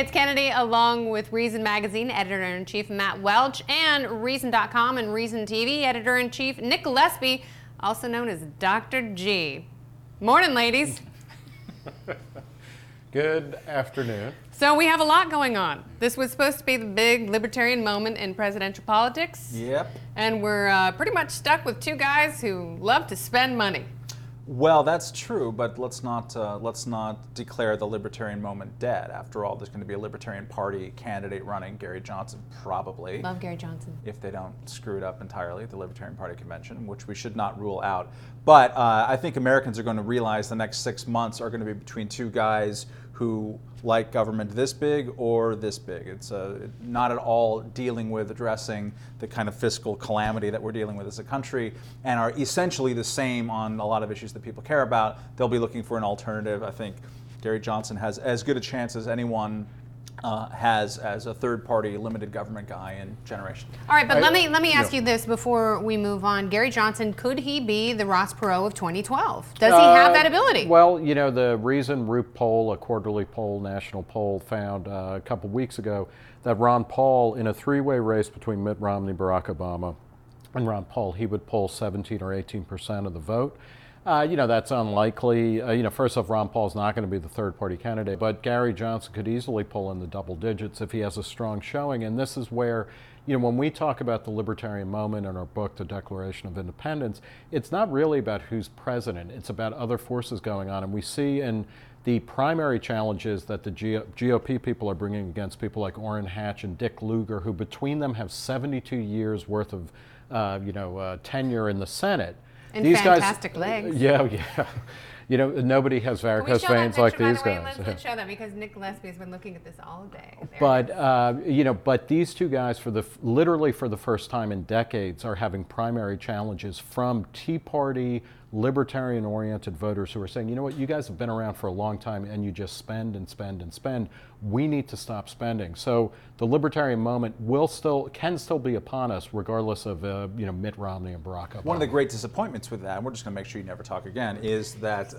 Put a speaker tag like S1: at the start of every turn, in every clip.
S1: it's Kennedy along with Reason Magazine editor-in-chief Matt Welch and Reason.com and Reason TV editor-in-chief Nick Gillespie, also known as Dr. G. Morning, ladies.
S2: Good afternoon.
S1: So we have a lot going on. This was supposed to be the big libertarian moment in presidential politics.
S3: Yep.
S1: And we're pretty much stuck with two guys who love to spend money.
S3: Well, that's true, but let's not declare the libertarian moment dead. After all, there's going to be a Libertarian Party candidate running, Gary Johnson, probably.
S1: Love Gary Johnson.
S3: If they don't screw it up entirely at the Libertarian Party convention, which we should not rule out. But I think Americans are going to realize the next 6 months are going to be between two guys who like government this big or this big. It's not at all dealing with addressing the kind of fiscal calamity that we're dealing with as a country, and are essentially the same on a lot of issues that people care about. They'll be looking for an alternative. I think Gary Johnson has as good a chance as anyone has as a third-party limited government guy in generation.
S1: All right, but let me ask you this before we move on. Gary Johnson, could he be the Ross Perot of 2012? Does he have that ability?
S2: Well, you know, the Reason Roop poll, a quarterly poll, national poll, found a couple weeks ago that Ron Paul, in a three-way race between Mitt Romney, Barack Obama, and Ron Paul, he would poll 17 or 18% of the vote. You know, that's unlikely. First off, Ron Paul's not going to be the third-party candidate, but Gary Johnson could easily pull in the double digits if he has a strong showing. And this is where, when we talk about the libertarian moment in our book, The Declaration of Independence, it's not really about who's president. It's about other forces going on. And we see in the primary challenges that the GOP people are bringing against people like Orrin Hatch and Dick Lugar, who between them have 72 years worth of, tenure in the Senate.
S1: And
S2: these
S1: fantastic
S2: guys,
S1: legs.
S2: Yeah. Nobody has varicose veins like these guys.
S1: Let's show that because Nick Gillespie has been looking at this all day.
S2: But these two guys, literally for the first time in decades, are having primary challenges from Tea Party, libertarian-oriented voters who are saying, you know what, you guys have been around for a long time and you just spend and spend and spend. We need to stop spending. So the libertarian moment can still be upon us, regardless of Mitt Romney and Barack Obama.
S3: One of the great disappointments with that, and we're just going to make sure you never talk again, is that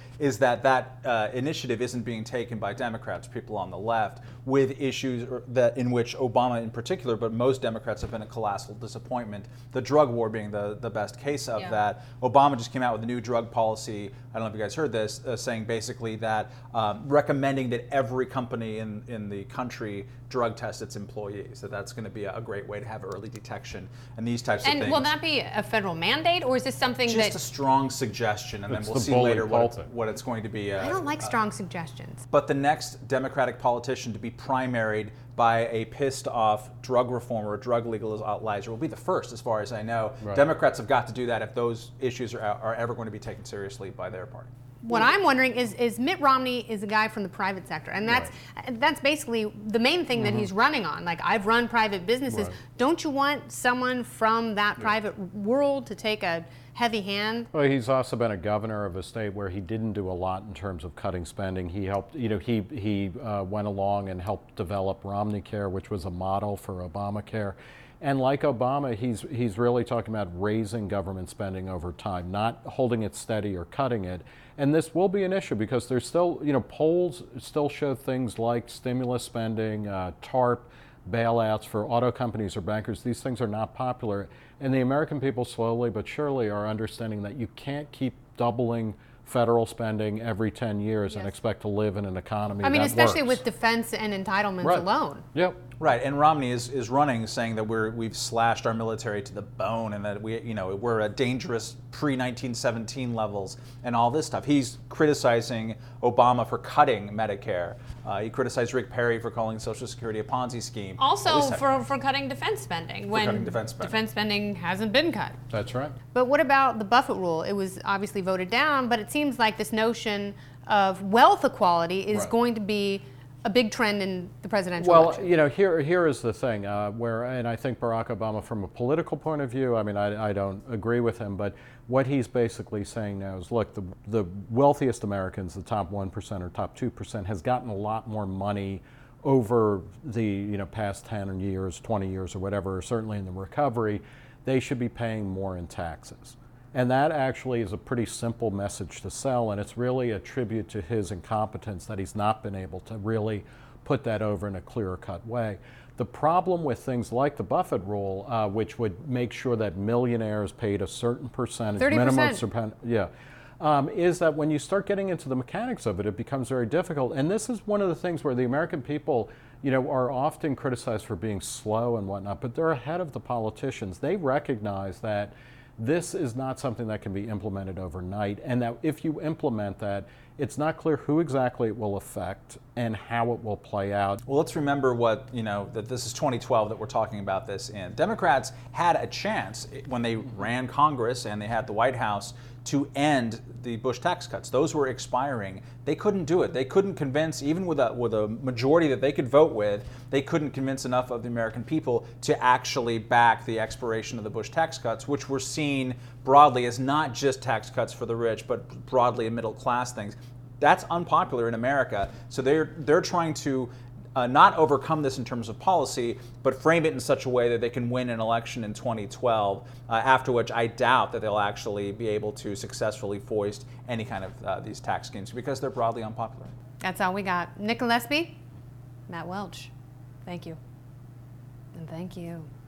S3: initiative isn't being taken by Democrats, people on the left, with issues in which Obama in particular, but most Democrats have been a colossal disappointment. The drug war being the best case of that. Obama just came out with a new drug policy. I don't know if you guys heard this, saying basically that recommending that every company in the country drug test its employees. That's going to be a great way to have early detection and these types of things.
S1: And will that be a federal mandate, or is this something
S3: just a strong suggestion, and then we'll see later what it's going to be.
S1: I don't like strong suggestions.
S3: But the next Democratic politician to be primaried by a pissed off drug reformer or drug legalizer will be the first, as far as I know. Right. Democrats have got to do that if those issues are ever going to be taken seriously by their party.
S1: What I'm wondering is Mitt Romney is a guy from the private sector, and that's basically the main thing that he's running on. Like, I've run private businesses. Right. Don't you want someone from that private world to take a heavy hand?
S2: Well, he's also been a governor of a state where he didn't do a lot in terms of cutting spending. He helped, he went along and helped develop Romney Care, which was a model for Obamacare. And like Obama, he's really talking about raising government spending over time, not holding it steady or cutting it. And this will be an issue because there's still, polls still show things like stimulus spending, TARP, bailouts for auto companies or bankers. These things are not popular. And the American people slowly but surely are understanding that you can't keep doubling federal spending every 10 years and expect to live in an economy that
S1: especially
S2: works.
S1: with defense and entitlements alone.
S2: Yep.
S3: Right, and Romney is running saying that we've slashed our military to the bone and that we're at dangerous pre-1917 levels and all this stuff. He's criticizing Obama for cutting Medicare. He criticized Rick Perry for calling Social Security a Ponzi scheme.
S1: Also for cutting defense spending when defense spending hasn't been cut.
S2: That's right.
S1: But what about the Buffett rule? It was obviously voted down, but it seems like this notion of wealth equality is going to be a big trend in the presidential election.
S2: Well, here is the thing, and I think Barack Obama, from a political point of view, I don't agree with him, but what he's basically saying now is, look, the wealthiest Americans, the top 1% or top 2%, has gotten a lot more money over the past 10 years, 20 years or whatever, certainly in the recovery. They should be paying more in taxes. And that actually is a pretty simple message to sell, and it's really a tribute to his incompetence that he's not been able to really put that over in a clearer-cut way. The problem with things like the Buffett rule, which would make sure that millionaires paid a certain percentage,
S1: 30%.
S2: Is that when you start getting into the mechanics of it, it becomes very difficult. And this is one of the things where the American people, are often criticized for being slow and whatnot, but they're ahead of the politicians. They recognize that this is not something that can be implemented overnight, and that if you implement that, it's not clear who exactly it will affect and how it will play out.
S3: Well, let's remember that this is 2012 that we're talking about this in. Democrats had a chance when they ran Congress and they had the White House to end the Bush tax cuts. Those were expiring. They couldn't do it. They couldn't convince, even with a majority that they could vote with, they couldn't convince enough of the American people to actually back the expiration of the Bush tax cuts, which were seen broadly as not just tax cuts for the rich, but broadly a middle class things. That's unpopular in America. So they're trying to not overcome this in terms of policy, but frame it in such a way that they can win an election in 2012, after which I doubt that they'll actually be able to successfully foist any kind of these tax schemes because they're broadly unpopular.
S1: That's all we got. Nick Gillespie, Matt Welch, thank you. And thank you.